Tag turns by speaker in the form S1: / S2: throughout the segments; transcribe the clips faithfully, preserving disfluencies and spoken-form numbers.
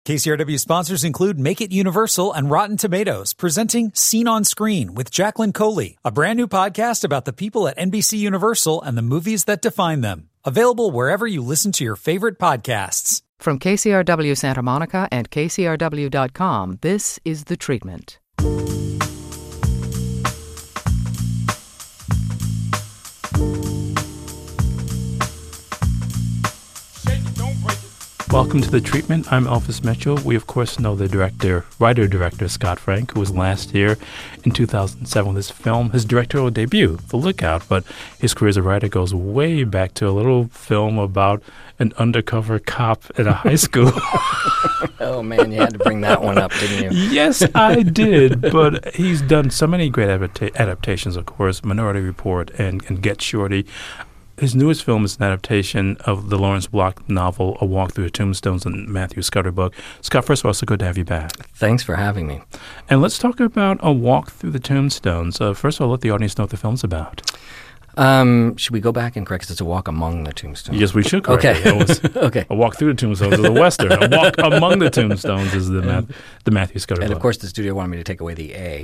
S1: K C R W sponsors include Make It Universal and Rotten Tomatoes, presenting Scene on Screen with Jacqueline Coley, a brand new podcast about the people at N B C Universal and the movies that define them. Available wherever you listen to your favorite podcasts.
S2: From K C R W Santa Monica and K C R W dot com, this is The Treatment.
S3: Welcome to The Treatment. I'm Elvis Mitchell. We, of course, know the director, writer-director Scott Frank, who was last here in two thousand seven with his film, his directorial debut, The Lookout. But his career as a writer goes way back to a little film about an undercover cop at a high school.
S4: Oh, man, you had to bring that one up, didn't you?
S3: Yes, I did. But he's done so many great adapta- adaptations, of course, Minority Report and, and Get Shorty. His newest film is an adaptation of the Lawrence Block novel, A Walk Through the Tombstones, and Matthew Scudder book. Scott, first of all, so good to have you back.
S4: Thanks for having me.
S3: And let's talk about A Walk Through the Tombstones. Uh, first of all, let the audience know what the film's about.
S4: Um, should we go back and correct? Because it's A Walk Among the Tombstones.
S3: Yes, we should correct
S4: okay.
S3: it. It was
S4: okay.
S3: A Walk Through the Tombstones is a Western. A Walk Among the Tombstones is the, Ma- the Matthew Scudder
S4: And,
S3: book.
S4: of course, the studio wanted me to take away the A.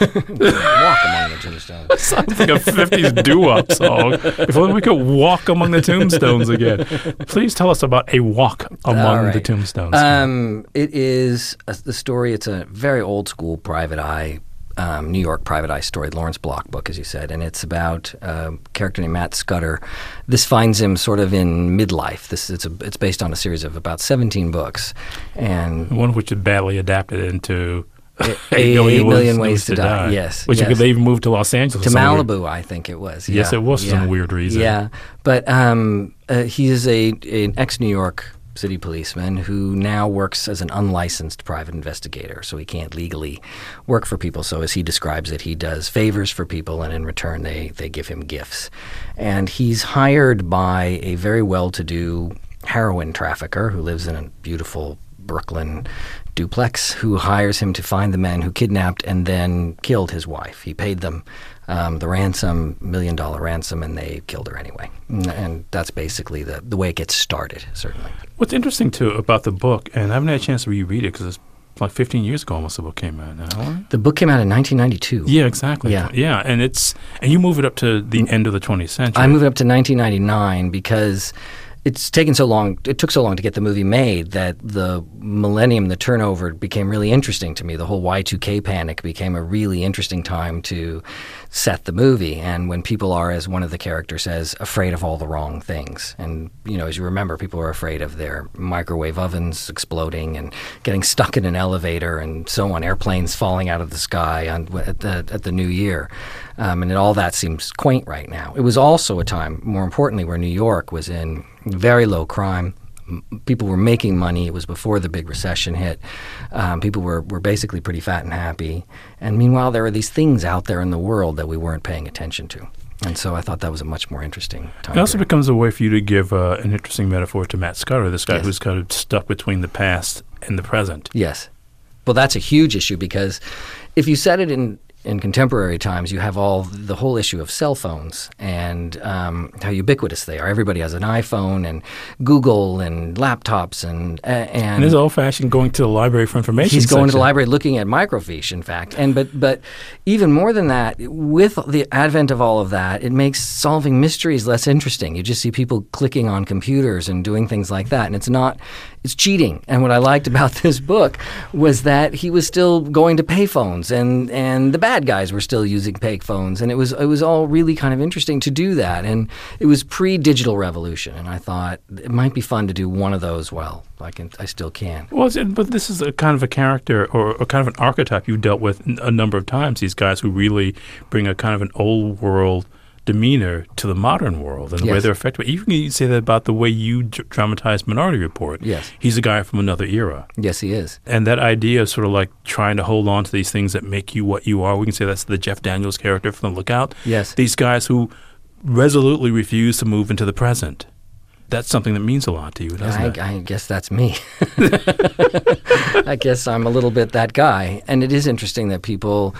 S4: Walk Among the Tombstones.
S3: Sounds like a fifties doo-wop song. If only we could walk among the tombstones again. Please tell us about A Walk Among
S4: right.
S3: the Tombstones.
S4: Um, it is a, the story. It's a very old-school private eye Um, New York private eye story, Lawrence Block book, as you said, and it's about a character named Matt Scudder. This finds him sort of in midlife. This it's a, it's based on a series of about seventeen books, and
S3: one of which is badly adapted into
S4: eight, eight million, million ways, ways to, to die. die. Yes,
S3: which
S4: yes.
S3: they even moved to Los Angeles
S4: to Malibu, weird. I think it was.
S3: Yes,
S4: yeah.
S3: it was for
S4: yeah.
S3: some weird reason.
S4: Yeah, but um, uh, he is a an ex-New York city policeman who now works as an unlicensed private investigator, so he can't legally work for people. So as he describes it, he does favors for people, and in return they, they give him gifts. And he's hired by a very well-to-do heroin trafficker who lives in a beautiful Brooklyn duplex, who hires him to find the men who kidnapped and then killed his wife. He paid them um, the ransom, million-dollar ransom, and they killed her anyway. And that's basically the, the way it gets started, certainly.
S3: What's interesting, too, about the book, and I haven't had a chance to reread it because it's like fifteen years ago almost the book came out now. Right?
S4: The book came out in nineteen ninety-two.
S3: Yeah, exactly.
S4: Yeah.
S3: yeah, and it's and you move it up to the end of the twentieth century.
S4: I move it up to nineteen ninety-nine because it's taken so long, it took so long to get the movie made that the millennium, the turnover, became really interesting to me. The whole Y two K panic became a really interesting time to set the movie. And when people are, as one of the characters says, afraid of all the wrong things. And, you know, as you remember, people were afraid of their microwave ovens exploding and getting stuck in an elevator and so on, airplanes falling out of the sky on, at, the, at the new year. Um, and all that seems quaint right now. It was also a time, more importantly, where New York was in very low crime. People were making money. It was before the big recession hit. Um, people were, were basically pretty fat and happy. And meanwhile, there were these things out there in the world that we weren't paying attention to. And so I thought that was a much more interesting time.
S3: It also
S4: period.
S3: becomes a way for you to give uh, an interesting metaphor to Matt Scudder, this guy
S4: yes.
S3: who's kind of stuck between the past and the present.
S4: Yes. Well, that's a huge issue because if you set it in in contemporary times, you have all the whole issue of cell phones and um, how ubiquitous they are. Everybody has an iPhone and Google and laptops and uh, and,
S3: and it's old-fashioned going to the library for information.
S4: He's going
S3: section.
S4: to the library looking at microfiche, in fact. And but but even more than that, with the advent of all of that, it makes solving mysteries less interesting. You just see people clicking on computers and doing things like that, and it's not. It's cheating. And what I liked about this book was that he was still going to payphones, and, and the bad guys were still using payphones, and it was it was all really kind of interesting to do that. And it was pre-digital revolution, and I thought it might be fun to do one of those well. I can, I still can.
S3: Well, but this is a kind of a character or, or kind of an archetype you dealt with a number of times. These guys who really bring a kind of an old world demeanor to the modern world and the
S4: yes.
S3: way they're affected. Even you say that about the way you d- dramatize Minority Report.
S4: Yes.
S3: He's a guy from another era.
S4: Yes, he is.
S3: And that idea of sort of like trying to hold on to these things that make you what you are, we can say that's the Jeff Daniels character from The Lookout.
S4: Yes.
S3: These guys who resolutely refuse to move into the present. That's something that means a lot to you, doesn't
S4: I,
S3: it?
S4: I guess that's me. I guess I'm a little bit that guy. And it is interesting that people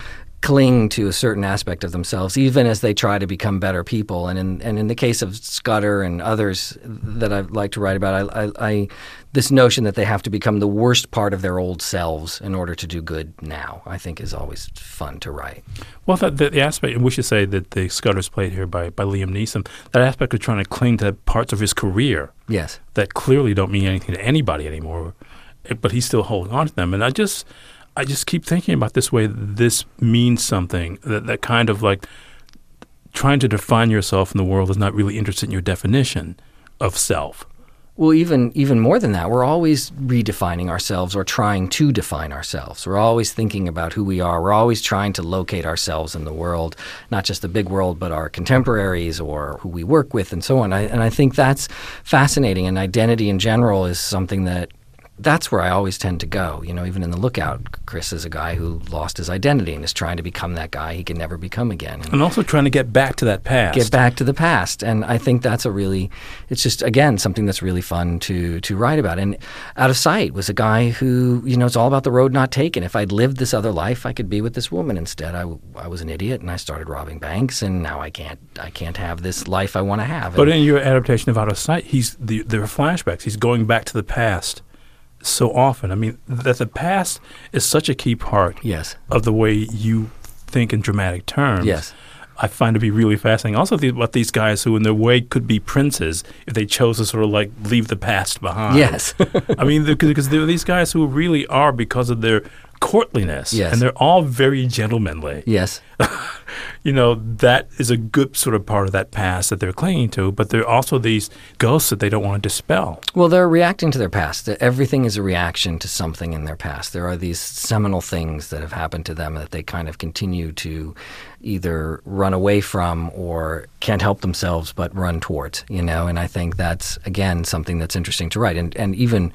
S4: cling to a certain aspect of themselves, even as they try to become better people. And in and in the case of Scudder and others that I like to write about, I, I, I this notion that they have to become the worst part of their old selves in order to do good now, I think is always fun to write.
S3: Well, the, the, the aspect, and we should say that the Scudder's played here by, by Liam Neeson, that aspect of trying to cling to parts of his career
S4: yes.
S3: that clearly don't mean anything to anybody anymore, but he's still holding on to them. And I just I just keep thinking about this way, this means something, that, that kind of like trying to define yourself in the world is not really interested in your definition of self.
S4: Well, even even more than that, we're always redefining ourselves or trying to define ourselves. We're always thinking about who we are. We're always trying to locate ourselves in the world, not just the big world, but our contemporaries or who we work with and so on. I, and I think that's fascinating. And identity in general is something that that's where I always tend to go. You know, even in The Lookout, Chris is a guy who lost his identity and is trying to become that guy he can never become again. And,
S3: and also trying to get back to that past.
S4: Get back to the past. And I think that's a really, it's just, again, something that's really fun to to write about. And Out of Sight was a guy who, you know, it's all about the road not taken. If I'd lived this other life, I could be with this woman. Instead, I, I was an idiot and I started robbing banks, and now I can't I can't have this life I want to have.
S3: But
S4: and,
S3: in your adaptation of Out of Sight, he's the, there are flashbacks. He's going back to the past so often. I mean, that the past is such a key part
S4: yes.
S3: of the way you think in dramatic terms.
S4: Yes.
S3: I find to be really fascinating. Also, the, about these guys who, in their way, could be princes if they chose to sort of like leave the past behind.
S4: Yes.
S3: I mean, because there are these guys who really are, because of their courtliness,
S4: yes.
S3: and they're all very gentlemanly.
S4: Yes.
S3: You know, that is a good sort of part of that past that they're clinging to, but there are also these ghosts that they don't want to dispel.
S4: Well, they're reacting to their past. Everything is a reaction to something in their past. There are these seminal things that have happened to them that they kind of continue to either run away from or can't help themselves but run towards, you know, and I think that's, again, something that's interesting to write. And, and even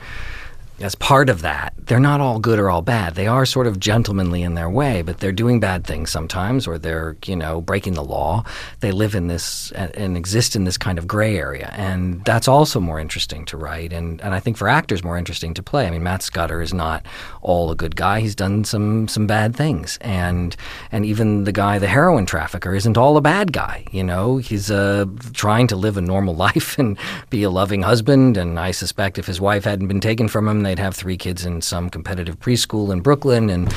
S4: as part of that, they're not all good or all bad. They are sort of gentlemanly in their way, but they're doing bad things sometimes, or they're, you know, breaking the law. They live in this and exist in this kind of gray area, and that's also more interesting to write, and, and I think for actors more interesting to play. I mean, Matt Scudder is not all a good guy. He's done some some bad things, and and even the guy, the heroin trafficker, isn't all a bad guy. You know, he's uh, trying to live a normal life and be a loving husband, and I suspect if his wife hadn't been taken from him, they'd have three kids in some competitive preschool in Brooklyn, and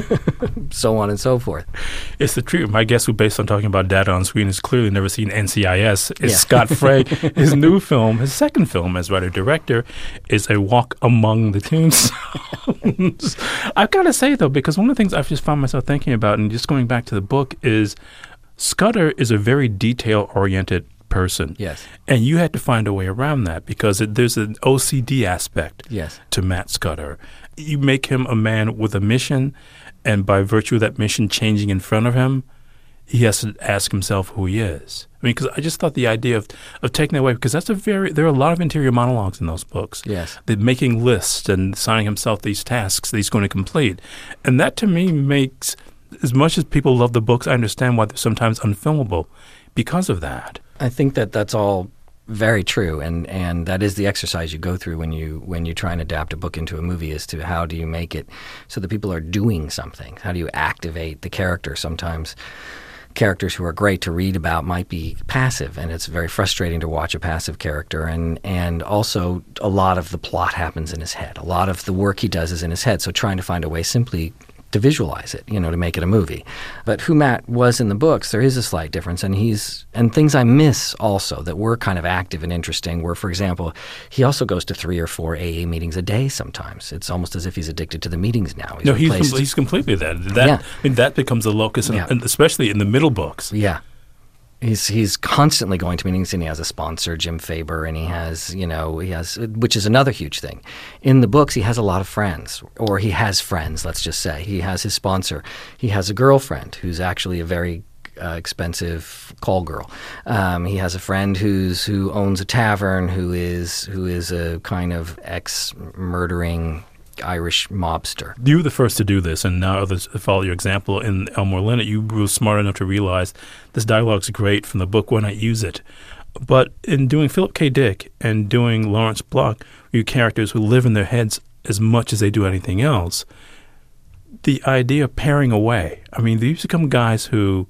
S4: so on and so forth.
S3: It's the truth. My guest, who based on talking about data on screen, has clearly never seen N C I S, is
S4: Yeah.
S3: Scott Frank. His new film, his second film as writer-director, is A Walk Among the Tombstones. I've got to say, though, because one of the things I've just found myself thinking about, and just going back to the book, is Scudder is a very detail-oriented person.
S4: Yes.
S3: And you had to find a way around that, because it, there's an O C D aspect
S4: Yes.
S3: to Matt Scudder. You make him a man with a mission, and by virtue of that mission changing in front of him, he has to ask himself who he is. I mean, because I just thought the idea of, of taking that away, because that's a very, there are a lot of interior monologues in those books.
S4: Yes.
S3: They're making lists and assigning himself these tasks that he's going to complete. And that to me makes, as much as people love the books, I understand why they're sometimes unfilmable because of that.
S4: I think that that's all very true, and, and that is the exercise you go through when you when you try and adapt a book into a movie, as to how do you make it so that people are doing something? How do you activate the character? Sometimes characters who are great to read about might be passive, and it's very frustrating to watch a passive character. And, and also a lot of the plot happens in his head. A lot of the work he does is in his head, so trying to find a way simply to visualize it, you know, to make it a movie. But who Matt was in the books, there is a slight difference, and he's and things I miss also that were kind of active and interesting were, for example, he also goes to three or four A A meetings a day sometimes. It's almost as if he's addicted to the meetings now. He's
S3: No, he's,
S4: replaced-
S3: com- he's completely that. That
S4: Yeah.
S3: I mean, that becomes the locus, and,
S4: Yeah.
S3: and especially in the middle books.
S4: Yeah. He's he's constantly going to meetings, and he has a sponsor, Jim Faber, and he has, you know, he has, which is another huge thing. In the books, he has a lot of friends, or he has friends, let's just say. He has his sponsor. He has a girlfriend who's actually a very uh, expensive call girl. Um, he has a friend who's who owns a tavern, who is who is a kind of ex-murdering Irish mobster.
S3: You were the first to do this, and now others follow your example. In Elmore Leonard, you were smart enough to realize this dialogue's great from the book, why not use it? But in doing Philip K. Dick and doing Lawrence Block, you characters who live in their heads as much as they do anything else, the idea of paring away. I mean, these become guys who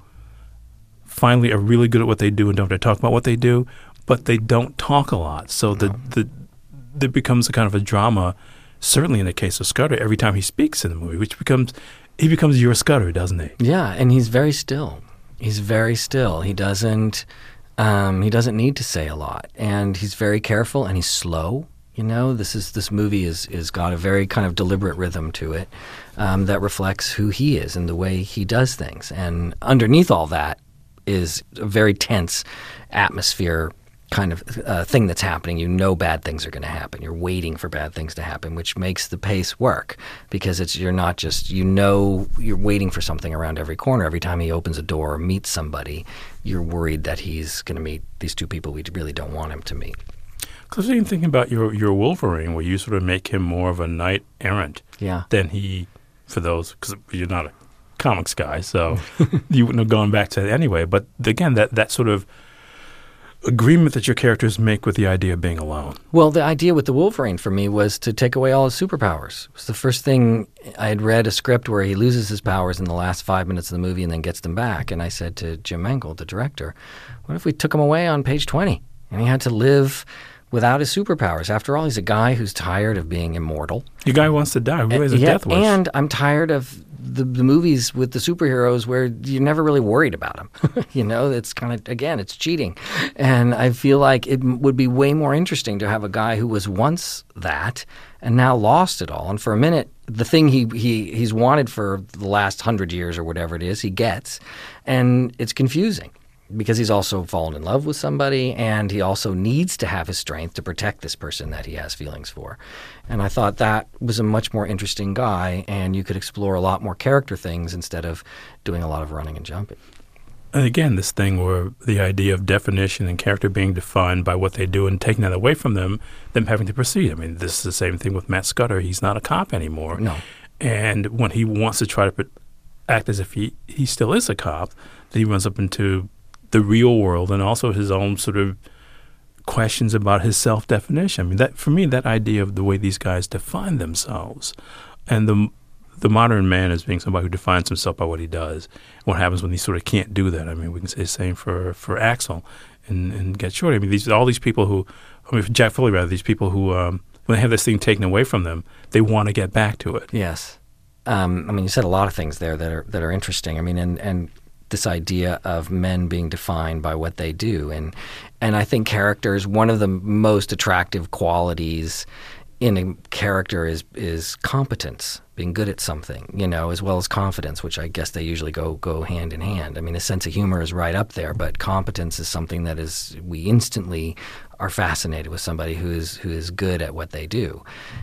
S3: finally are really good at what they do and don't have to talk about what they do, but they don't talk a lot. So no. the the there becomes a kind of a drama, certainly in the case of Scudder, every time he speaks in the movie, which becomes, he becomes your Scudder, doesn't he?
S4: Yeah, and he's very still. He's very still. He doesn't, um, he doesn't need to say a lot. And he's very careful and he's slow. You know, this is this movie is is got a very kind of deliberate rhythm to it um, that reflects who he is and the way he does things. And underneath all that is a very tense atmosphere kind of uh, thing that's happening. You know bad things are going to happen. You're waiting for bad things to happen, which makes the pace work because it's you're not just, you know, you're waiting for something around every corner. Every time he opens a door or meets somebody, you're worried that he's going to meet these two people we really don't want him to meet.
S3: Because I'm thinking about your, your Wolverine, where you sort of make him more of a knight errant
S4: yeah.
S3: than he, for those, because you're not a comics guy, so you wouldn't have gone back to it anyway. But again, that, that sort of agreement that your characters make with the idea of being alone.
S4: Well, the idea with the Wolverine for me was to take away all his superpowers. It was the first thing I had read a script where he loses his powers in the last five minutes of the movie and then gets them back. And I said to Jim Mangold, the director, what if we took him away on page twenty and he had to live without his superpowers? After all, he's a guy who's tired of being immortal.
S3: The guy wants to die. Who has a
S4: yeah,
S3: death wish?
S4: And I'm tired of the, the movies with the superheroes where you're never really worried about them. You know, it's kind of, again, it's cheating. And I feel like it m- would be way more interesting to have a guy who was once that and now lost it all. And for a minute, the thing he, he he's wanted for the last hundred years or whatever it is, he gets. And it's confusing, because he's also fallen in love with somebody and he also needs to have his strength to protect this person that he has feelings for. And I thought that was a much more interesting guy and you could explore a lot more character things instead of doing a lot of running and jumping.
S3: And again, this thing where the idea of definition and character being defined by what they do and taking that away from them, them having to proceed. I mean, this is the same thing with Matt Scudder. He's not a cop anymore.
S4: No.
S3: And when he wants to try to act as if he, he still is a cop, then he runs up into the real world and also his own sort of questions about his self-definition. I mean, that for me, that idea of the way these guys define themselves and the the modern man as being somebody who defines himself by what he does. What happens when he sort of can't do that? I mean, we can say the same for, for Axel and, and Get Shorty. I mean, these all these people who, I mean, for Jack Foley rather, these people who, um, when they have this thing taken away from them, they want to get back to it.
S4: Yes. Um, I mean, you said a lot of things there that are that are interesting. I mean, and and this idea of men being defined by what they do. And and I think characters, one of the most attractive qualities in a character is is competence, being good at something, you know, as well as confidence, which I guess they usually go go hand in hand. I mean, a sense of humor is right up there, but competence is something that is, we instantly are fascinated with somebody who is who is good at what they do.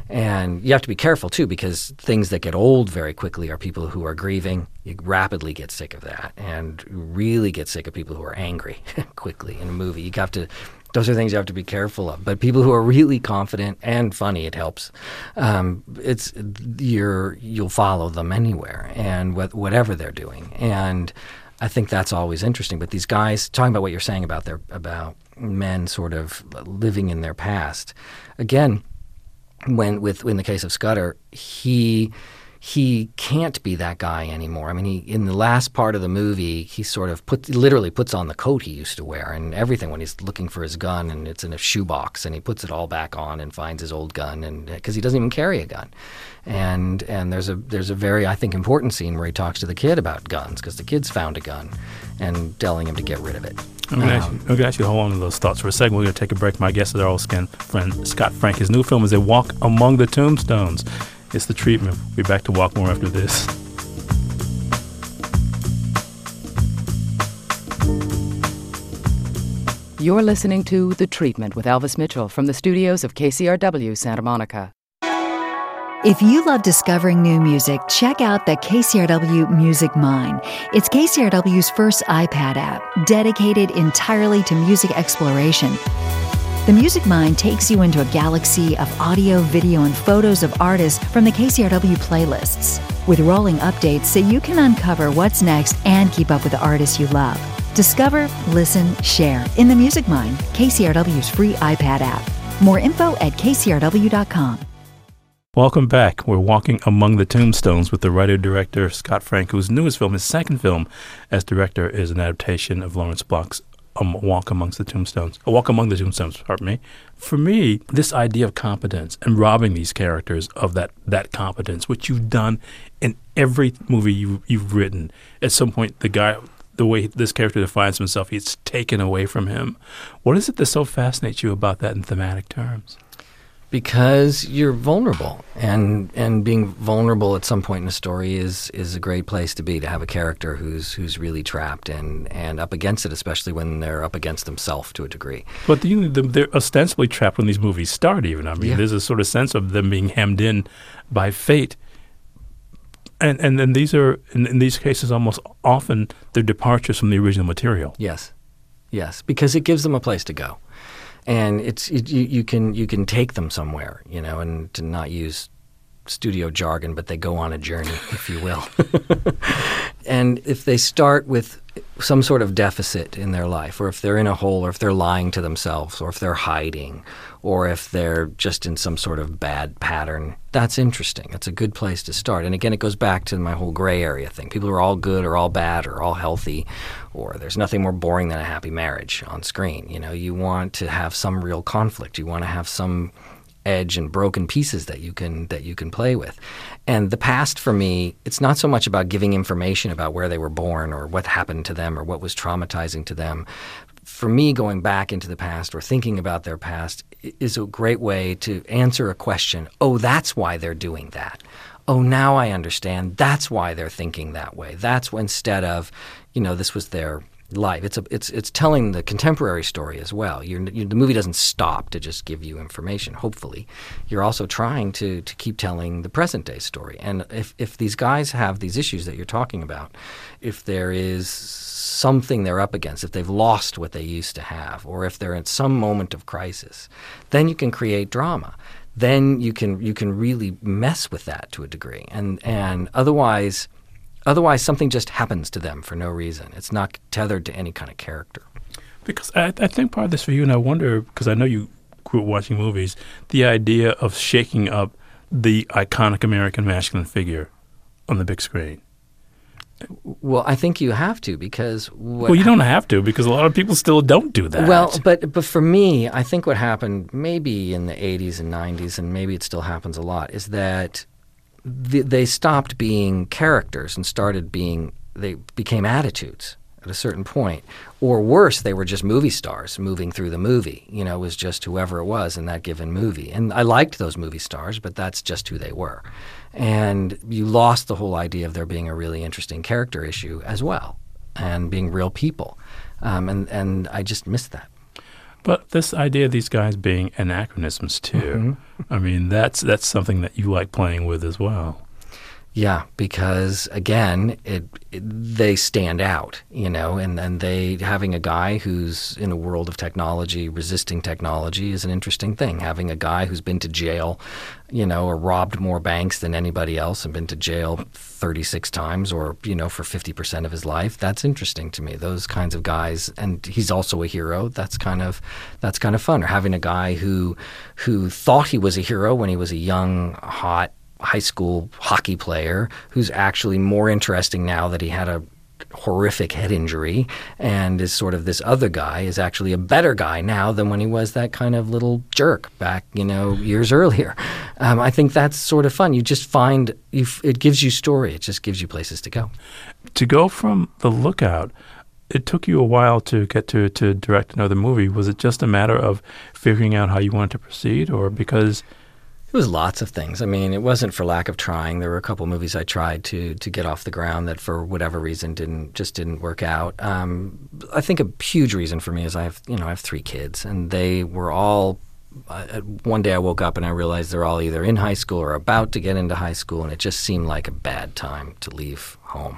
S4: And you have to be careful, too, because things that get old very quickly are people who are grieving. You rapidly get sick of that and really get sick of people who are angry quickly in a movie. You have to Those are things you have to be careful of. But people who are really confident and funny, it helps. Um, it's you're you'll follow them anywhere and wh- whatever they're doing. And I think that's always interesting. But these guys, talking about what you're saying about their about men sort of living in their past, again, when with in the case of Scudder, he. He can't be that guy anymore. I mean, he in the last part of the movie, he sort of put, literally puts on the coat he used to wear and everything when he's looking for his gun, and it's in a shoebox, and he puts it all back on and finds his old gun, and because he doesn't even carry a gun. And and there's a there's a very, I think, important scene where he talks to the kid about guns, because the kid's found a gun and telling him to get rid of it.
S3: I'm going um, to ask you to hold on to those thoughts for a second. We're going to take a break. My guest is our old skin friend, Scott Frank. His new film is A Walk Among the Tombstones. It's The Treatment. We'll be back to Walk More after this.
S2: You're listening to The Treatment with Elvis Mitchell from the studios of K C R W Santa Monica.
S5: If you love discovering new music, check out the K C R W Music Mine. It's K C R W's first iPad app, dedicated entirely to music exploration. The Music Mine takes you into a galaxy of audio, video, and photos of artists from the K C R W playlists, with rolling updates so you can uncover what's next and keep up with the artists you love. Discover, listen, share in the Music Mine, K C R W's free iPad app. More info at K C R W dot com.
S3: Welcome back. We're walking among the tombstones with the writer-director Scott Frank, whose newest film, his second film as director, is an adaptation of Lawrence Block's um, Walk Amongst the Tombstones. A Walk Among the Tombstones, pardon me. For me, this idea of competence and robbing these characters of that, that competence, which you've done in every movie you, you've written. At some point, the guy, the way this character defines himself, it's taken away from him. What is it that so fascinates you about that in thematic terms?
S4: Because you're vulnerable, and and being vulnerable at some point in a story is is a great place to be, to have a character who's who's really trapped and, and up against it, especially when they're up against themselves to a degree.
S3: But you know, they're ostensibly trapped when these movies start, even. I mean, yeah. There's a sort of sense of them being hemmed in by fate. And and then these are, in, in these cases, almost often they're departures from the original material.
S4: Yes, yes, because it gives them a place to go. And it's it, you, you can you can take them somewhere, you know, and to not use studio jargon, but they go on a journey, if you will. And if they start with some sort of deficit in their life, or if they're in a hole, or if they're lying to themselves, or if they're hiding, or if they're just in some sort of bad pattern, that's interesting. That's a good place to start. And again, it goes back to my whole gray area thing. People are all good or all bad or all healthy, or there's nothing more boring than a happy marriage on screen. You know, you want to have some real conflict. You want to have some edge and broken pieces that you can that you can play with. And the past, for me, it's not so much about giving information about where they were born or what happened to them or what was traumatizing to them. For me, going back into the past or thinking about their past is a great way to answer a question. Oh, that's why they're doing that. Oh, now I understand. That's why they're thinking that way. That's when, instead of, you know, this was their life. It's a, it's it's telling the contemporary story as well. You're, you, the movie doesn't stop to just give you information. Hopefully, you're also trying to to keep telling the present day story. And if if these guys have these issues that you're talking about, if there is something they're up against, if they've lost what they used to have, or if they're in some moment of crisis, then you can create drama. Then you can you can really mess with that to a degree. And and otherwise. Otherwise, something just happens to them for no reason. It's not tethered to any kind of character.
S3: Because I, I think part of this for you, and I wonder, because I know you grew up watching movies, the idea of shaking up the iconic American masculine figure on the big screen.
S4: Well, I think you have to, because what
S3: well, you don't have to, because a lot of people still don't do that.
S4: Well, but but for me, I think what happened maybe in the eighties and nineties, and maybe it still happens a lot, is that they stopped being characters and started being – they became attitudes at a certain point. Or worse, they were just movie stars moving through the movie. You know, it was just whoever it was in that given movie. And I liked those movie stars, but that's just who they were. And you lost the whole idea of there being a really interesting character issue as well and being real people. Um, and, and I just missed that.
S3: But this idea of these guys being anachronisms too, mm-hmm. I mean, that's that's something that you like playing with as well.
S4: Yeah, because again, it, it they stand out, you know, and, and they having a guy who's in a world of technology, resisting technology is an interesting thing. Having a guy who's been to jail, you know, or robbed more banks than anybody else and been to jail thirty-six times or, you know, for fifty percent of his life, that's interesting to me. Those kinds of guys, and he's also a hero. That's kind of that's kind of fun. Or having a guy who who thought he was a hero when he was a young, hot high school hockey player who's actually more interesting now that he had a horrific head injury and is sort of this other guy is actually a better guy now than when he was that kind of little jerk back, you know, years earlier. Um, I think that's sort of fun. You just find you f- it gives you story. It just gives you places to go.
S3: To go from The Lookout, it took you a while to get to, to direct another movie. Was it just a matter of figuring out how you wanted to proceed, or because...
S4: It was lots of things. I mean, it wasn't for lack of trying. There were a couple movies I tried to to get off the ground that, for whatever reason, didn't just didn't work out. Um, I think a huge reason for me is I have you know I have three kids, and they were all. Uh, one day I woke up and I realized they're all either in high school or about to get into high school, and it just seemed like a bad time to leave home.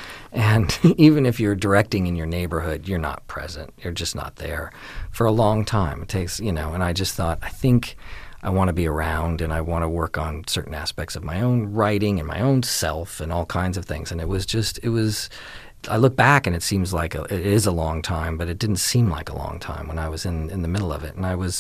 S4: And even if you're directing in your neighborhood, you're not present. You're just not there for a long time. It takes you know. And I just thought, I think. I want to be around, and I want to work on certain aspects of my own writing and my own self and all kinds of things. And it was just, it was, I look back and it seems like a, it is a long time, but it didn't seem like a long time when I was in, in the middle of it. And I was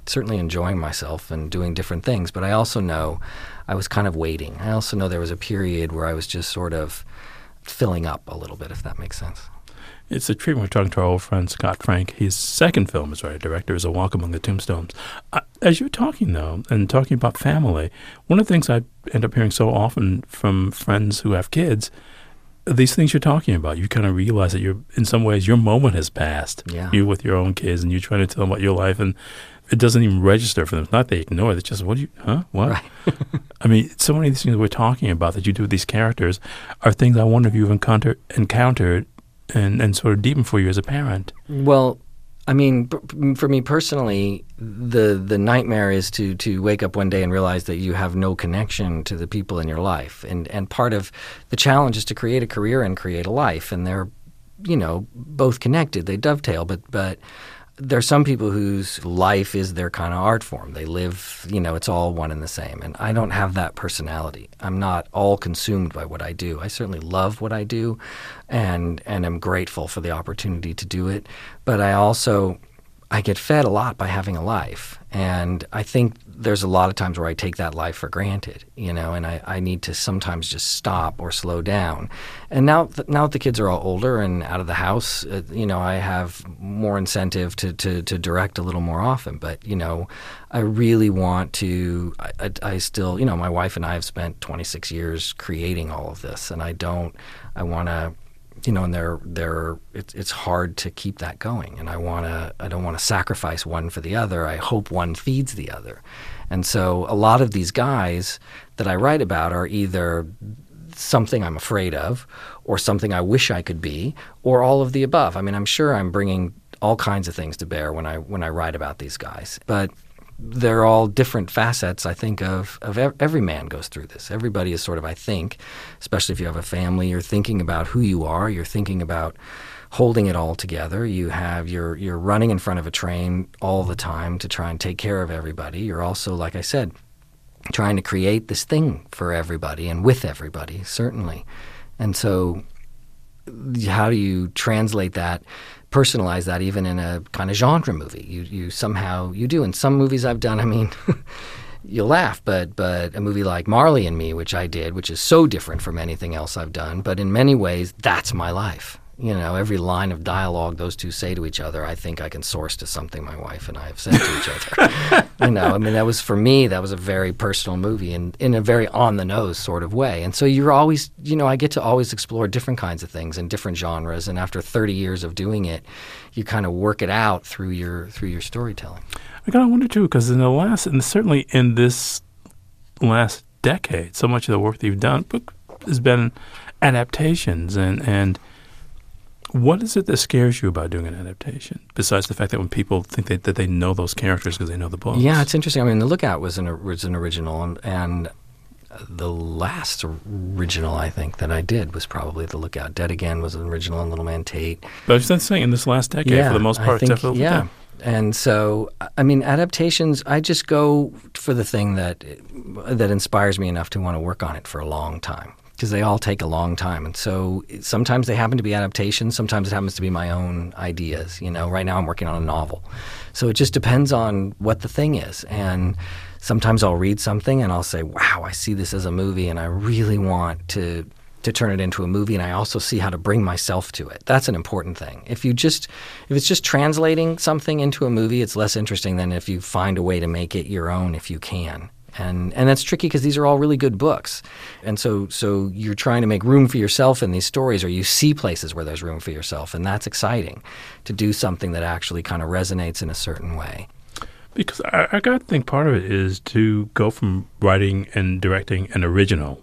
S4: certainly enjoying myself and doing different things, but I also know I was kind of waiting. I also know there was a period where I was just sort of filling up a little bit, if that makes sense.
S3: It's a treat when we're talking to our old friend Scott Frank. His second film as writer-director is A Walk Among the Tombstones. Uh, as you're talking, though, and talking about family, one of the things I end up hearing so often from friends who have kids, these things you're talking about, you kind of realize that you're, in some ways, your moment has passed.
S4: Yeah.
S3: You with your own kids, and you're trying to tell them about your life, and it doesn't even register for them. It's not they ignore it. It's just, what do you, huh? What?
S4: Right.
S3: I mean, so many of these things we're talking about that you do with these characters are things I wonder if you've encounter, encountered and, and sort of deepened for you as a parent.
S4: Well, I mean, b- for me personally, the the nightmare is to to wake up one day and realize that you have no connection to the people in your life. And and part of the challenge is to create a career and create a life. And they're, you know, both connected. They dovetail. But but there are some people whose life is their kind of art form. They live, you know, it's all one and the same. And I don't have that personality. I'm not all consumed by what I do. I certainly love what I do and and am grateful for the opportunity to do it. But I also, I get fed a lot by having a life. And I think there's a lot of times where I take that life for granted, you know, and I, I need to sometimes just stop or slow down. And now th- now that the kids are all older and out of the house, uh, you know, I have more incentive to, to, to direct a little more often. But, you know, I really want to, I, I, I still, you know, my wife and I have spent twenty-six years creating all of this. And I don't, I want to, you know, and they're they're it's it's hard to keep that going, and I wanna I don't want to sacrifice one for the other. I hope one feeds the other, and so a lot of these guys that I write about are either something I'm afraid of, or something I wish I could be, or all of the above. I mean, I'm sure I'm bringing all kinds of things to bear when I when I write about these guys, but they're all different facets, I think, of, of every man goes through this. Everybody is sort of, I think, especially if you have a family, you're thinking about who you are, you're thinking about holding it all together. You have, you're, you're running in front of a train all the time to try and take care of everybody. You're also, like I said, trying to create this thing for everybody and with everybody, certainly. And so how do you translate that, personalize that even in a kind of genre movie? You you somehow, you do. In some movies I've done, I mean, you'll laugh, but but a movie like Marley and Me, which I did, which is so different from anything else I've done, but in many ways, that's my life. You know, every line of dialogue those two say to each other, I think I can source to something my wife and I have said to each other. You know, I mean, that was, for me, that was a very personal movie and in a very on-the-nose sort of way. And so you're always, you know, I get to always explore different kinds of things in different genres. And after thirty years of doing it, you kind of work it out through your through your storytelling.
S3: I kind of wonder, too, because in the last, and certainly in this last decade, so much of the work that you've done has been adaptations and and what is it that scares you about doing an adaptation, besides the fact that when people think they, that they know those characters because they know the books?
S4: Yeah, it's interesting. I mean, The Lookout was an, was an original, and, and the last original, I think, that I did was probably The Lookout. Dead Again was an original, and Little Man Tate.
S3: But I was just saying, in this last decade,
S4: yeah,
S3: for the most part,
S4: I think,
S3: except for
S4: yeah.
S3: Lookout.
S4: And so, I mean, adaptations, I just go for the thing that that inspires me enough to want to work on it for a long time, because they all take a long time. And so sometimes they happen to be adaptations. Sometimes it happens to be my own ideas. You know, right now I'm working on a novel. So it just depends on what the thing is. And sometimes I'll read something and I'll say, wow, I see this as a movie and I really want to to turn it into a movie, and I also see how to bring myself to it. That's an important thing. If you just if it's just translating something into a movie, it's less interesting than if you find a way to make it your own if you can. And and that's tricky because these are all really good books. And so so you're trying to make room for yourself in these stories, or you see places where there's room for yourself, and that's exciting, to do something that actually kind of resonates in a certain way.
S3: Because I, I got to think part of it is to go from writing and directing an original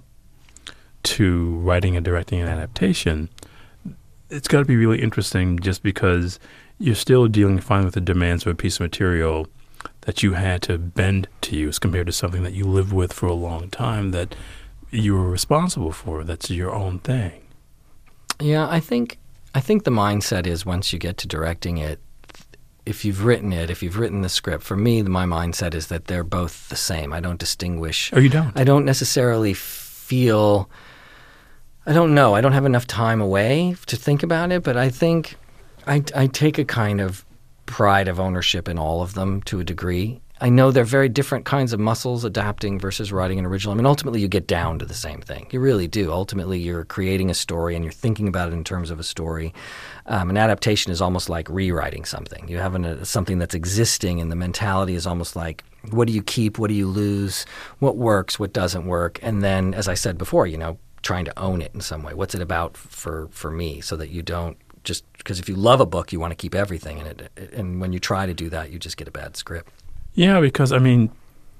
S3: to writing and directing an adaptation. It's got to be really interesting just because you're still dealing finally with the demands of a piece of material that you had to bend to use compared to something that you lived with for a long time that you were responsible for. That's your own thing.
S4: Yeah, I think I think the mindset is once you get to directing it, if you've written it, if you've written the script, for me, my mindset is that they're both the same. I don't distinguish.
S3: Oh, you don't?
S4: I don't necessarily feel, I don't know, I don't have enough time away to think about it, but I think I, I take a kind of pride of ownership in all of them to a degree. I know they're very different kinds of muscles, adapting versus writing an original. I mean, ultimately you get down to the same thing. You really do. Ultimately you're creating a story and you're thinking about it in terms of a story. Um, an adaptation is almost like rewriting something. You have an, a, something that's existing, and the mentality is almost like, what do you keep, what do you lose, what works, what doesn't work, and then, as I said before, you know, trying to own it in some way. What's it about for, for me, so that you don't just – because if you love a book, you want to keep everything in it, and when you try to do that, you just get a bad script.
S3: Yeah, because, I mean,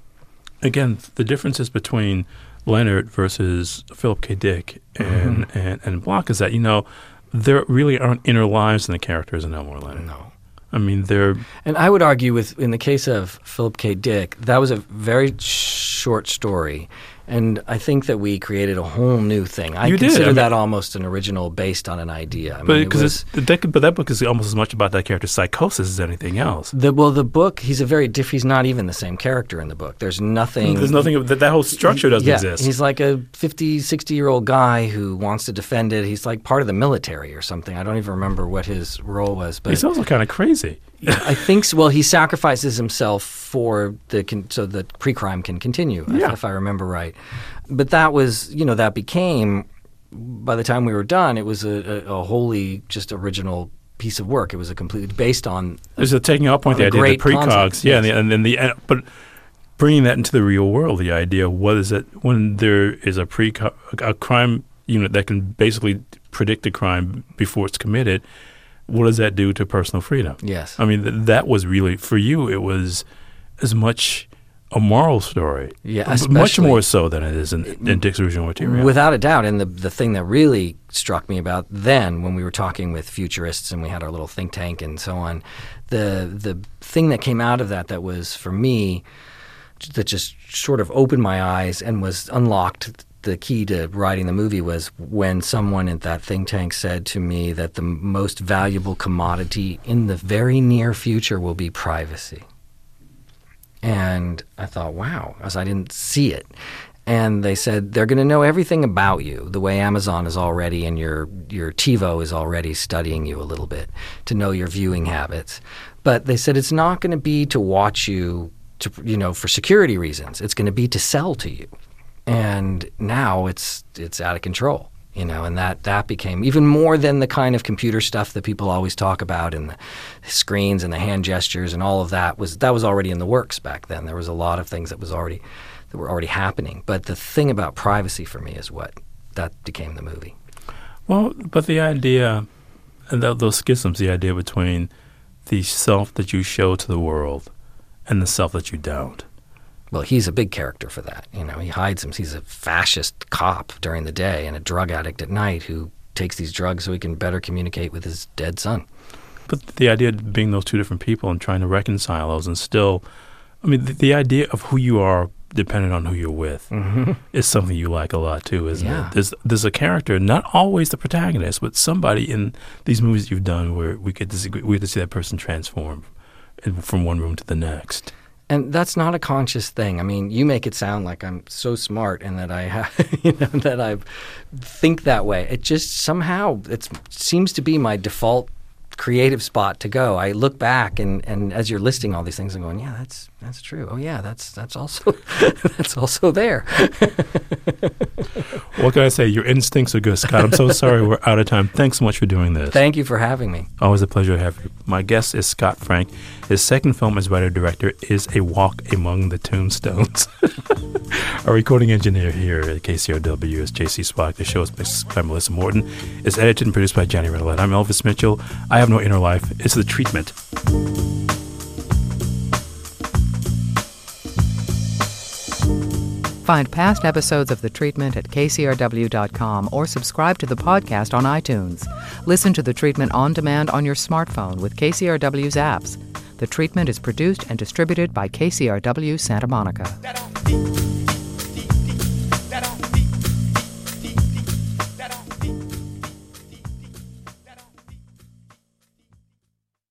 S3: again, the differences between Leonard versus Philip K. Dick and, mm-hmm. and, and Block is that, you know, there really aren't inner lives in the characters in Elmore Leonard.
S4: No.
S3: I mean, they're...
S4: And I would argue with, in the case of Philip K. Dick, that was a very short story. And I think that we created a whole new thing. I
S3: you
S4: consider
S3: did. I mean,
S4: that almost an original based on an idea. I
S3: but,
S4: mean, it was,
S3: that, but that book is almost as much about that character's psychosis as anything else.
S4: The, well, the book, he's a very diff. He's not even the same character in the book. There's nothing.
S3: There's nothing. That, that whole structure doesn't
S4: yeah,
S3: exist.
S4: He's like a fifty, sixty-year-old guy who wants to defend it. He's like part of the military or something. I don't even remember what his role was. But
S3: he's also kind of crazy.
S4: I think so. Well, he sacrifices himself for the con- so that pre-crime can continue,
S3: yeah.
S4: if, if I remember right. But that was, you know, that became, by the time we were done, it was a, a, a wholly just original piece of work. It was a completely based on.
S3: There's a taking out point, the idea of the precogs, yeah, yes. and, the, and then the but bringing that into the real world, the idea of what is it when there is a pre a crime unit that can basically predict a crime before it's committed. What does that do to personal freedom?
S4: Yes.
S3: I mean, th- that was really, for you, it was as much a moral story.
S4: Yeah,
S3: much more so than it is in, in Dick's original material.
S4: Without a doubt. And the, the thing that really struck me about then, when we were talking with futurists and we had our little think tank and so on, the the thing that came out of that that was, for me, that just sort of opened my eyes and was unlocked. The key to writing the movie was when someone at that think tank said to me that the most valuable commodity in the very near future will be privacy. And I thought, wow, as I didn't see it. And they said they're going to know everything about you, the way Amazon is already and your your TiVo is already studying you a little bit to know your viewing habits. But they said it's not going to be to watch you, to, you know, for security reasons. It's going to be to sell to you. And now it's it's out of control, you know, and that, that became even more than the kind of computer stuff that people always talk about, and the screens and the hand gestures and all of that was that was already in the works back then. There was a lot of things that was already that were already happening. But the thing about privacy for me is what that became the movie.
S3: Well, but the idea, and th- those schisms, the idea between the self that you show to the world and the self that you don't.
S4: Well, he's a big character for that. You know, he hides him. He's a fascist cop during the day and a drug addict at night who takes these drugs so he can better communicate with his dead son.
S3: But the idea of being those two different people and trying to reconcile those and still, I mean, the, the idea of who you are dependent on who you're with mm-hmm. is something you like a lot too, isn't
S4: yeah.
S3: it? There's, there's a character, not always the protagonist, but somebody in these movies you've done where we get to see, we get to see that person transform from one room to the next.
S4: And that's not a conscious thing. I mean, you make it sound like I'm so smart and that I have, you know, that I think that way. It just somehow it seems to be my default creative spot to go. I look back and, and as you're listing all these things, I'm going, yeah, that's that's true. Oh yeah, that's that's also that's also there.
S3: What can I say? Your instincts are good, Scott. I'm so sorry we're out of time. Thanks so much for doing this.
S4: Thank you for having me.
S3: Always a pleasure to have you. My guest is Scott Frank. His second film as writer-director is A Walk Among the Tombstones. Our recording engineer here at K C R W is J C Spock. The show is mixed by Melissa Morton. It's edited and produced by Johnny Redolette. I'm Elvis Mitchell. I have no inner life. It's The Treatment.
S2: Find past episodes of The Treatment at K C R W dot com or subscribe to the podcast on iTunes. Listen to The Treatment on demand on your smartphone with K C R W's apps. The Treatment is produced and distributed by K C R W Santa Monica.